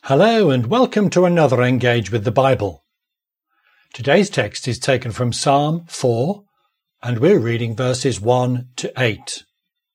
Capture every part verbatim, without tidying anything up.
Hello and welcome to another Engage with the Bible. Today's text is taken from Psalm four and we're reading verses one to eight.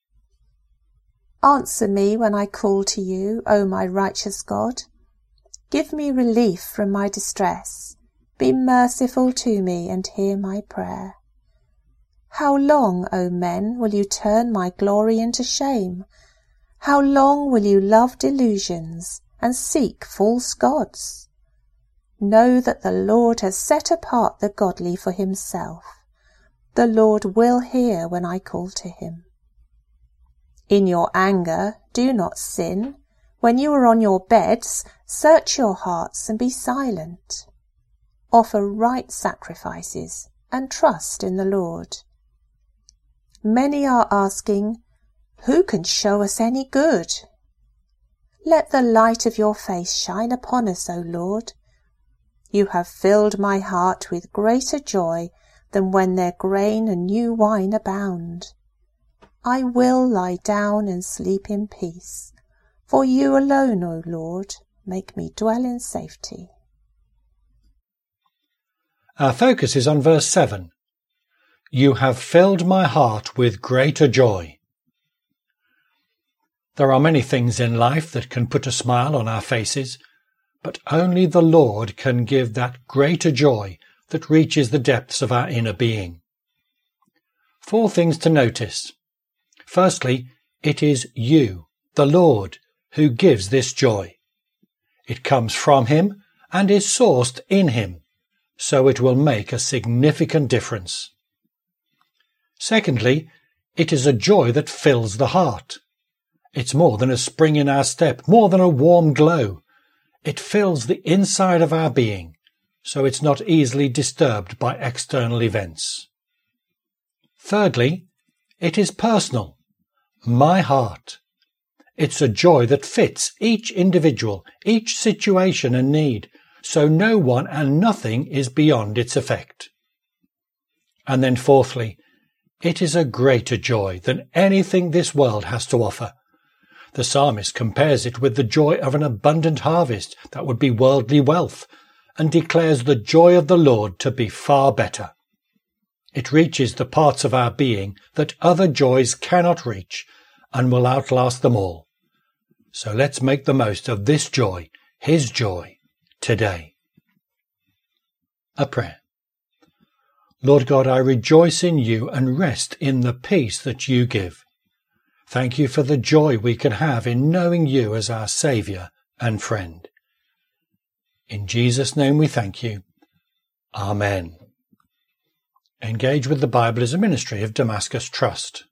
Answer me when I call to you, O my righteous God. Give me relief from my distress. Be merciful to me and hear my prayer. How long, O men, will you turn my glory into shame? How long will you love delusions and seek false gods? Know that the Lord has set apart the godly for himself. The Lord will hear when I call to him. In your anger, do not sin. When you are on your beds, search your hearts and be silent. Offer right sacrifices and trust in the Lord. Many are asking, who can show us any good? Let the light of your face shine upon us, O Lord. You have filled my heart with greater joy than when their grain and new wine abound. I will lie down and sleep in peace, for you alone, O Lord, make me dwell in safety. Our focus is on verse seven. You have filled my heart with greater joy. There are many things in life that can put a smile on our faces, but only the Lord can give that greater joy that reaches the depths of our inner being. Four things to notice. Firstly, it is you, the Lord, who gives this joy. It comes from him and is sourced in him, so it will make a significant difference. Secondly, it is a joy that fills the heart. It's more than a spring in our step, more than a warm glow. It fills the inside of our being, so it's not easily disturbed by external events. Thirdly, it is personal. My heart. It's a joy that fits each individual, each situation and need, so no one and nothing is beyond its effect. And then fourthly, it is a greater joy than anything this world has to offer. The psalmist compares it with the joy of an abundant harvest that would be worldly wealth, and declares the joy of the Lord to be far better. It reaches the parts of our being that other joys cannot reach, and will outlast them all. So let's make the most of this joy, his joy, today. A prayer. Lord God, I rejoice in you and rest in the peace that you give. Thank you for the joy we can have in knowing you as our Saviour and friend. In Jesus' name we thank you. Amen. Engage with the Bible is a ministry of Damascus Trust.